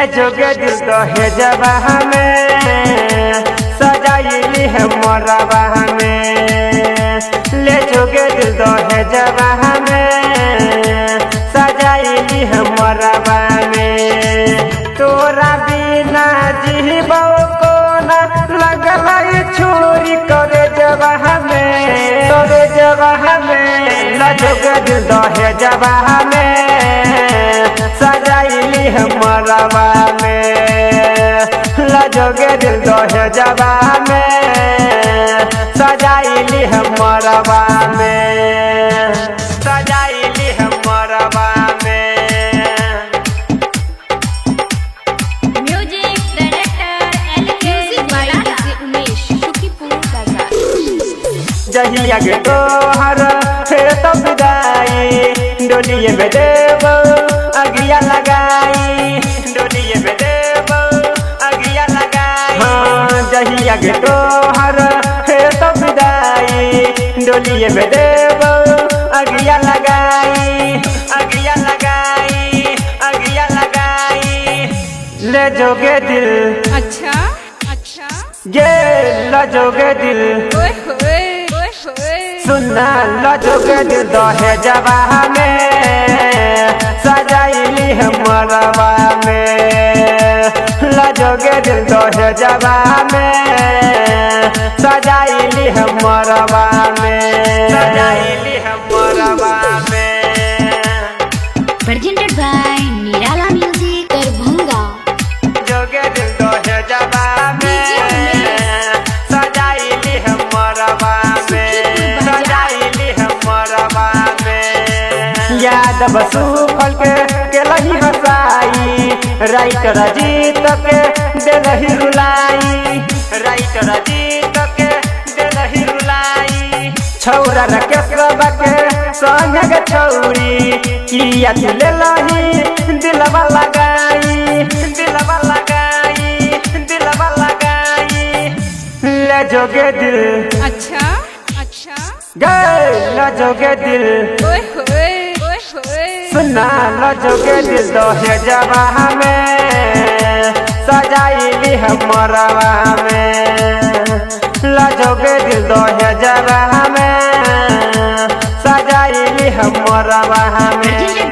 जोगे दिल दहेजवा में सजाइली है मोरवा में। ले जोगे दिल दहेजवा में सजाइली है मोरवा में। तोरा बिना जीबो को ना लगल छोरी करे जवा में। तोरे जवा में ले जोगे दिल दहेजवा में सजाइली है मोरवा में। ले जोगे दिल दहेजवा में सजाइली है मोरवा में। सजाइली है मोरवा में। Music director LK Umesh Shukipur Bazar. जहिया के तोहर फिर तो विदाई डोलिए में देव अगिया लगाई। डोलिए में देव अगिया लगाई। हाँ जहिया के तोहर फिर तो विदाई डोलिए में देव अगिया लगाई। अगिया लगाई अगिया लगाई। ले जोगे दिल अच्छा अच्छा ये ले जोगे दिल ओए होए ओए होए। सुनना ले जोगे दिल दहेजवा में सजाइली है मोरवा में। ले जोगे दिल दहेजवा में सजाइली है मोरवा में। सजाइली है मोरवा में। Presented by Nirala music Darbhanga. जोगे दिल दहेजवा में सजाइली है मोरवा में। सजाइली है मोरवा में। याद बसु फल के लही हसाई राइटर अजीत के दिलही रुलाई। राइटर अजीत के दिलही रुलाई। छौरा रकेश के संग के छौरी किया तुले लही दिलवा लगाई। दिलवा लगाई दिलवा लगाई। ले जोगे दिल अच्छा अच्छा गए ले जोगे दिल ओए होए ओए होए। सुना ले जोगे दिल दहेजवा में सजाइली है मोरवा में। ले जोगे दिल दहेजवा में सजाइली है मोरवा में।